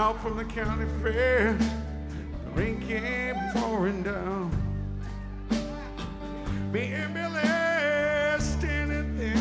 out from the county fair. The rain came pouring down. Me and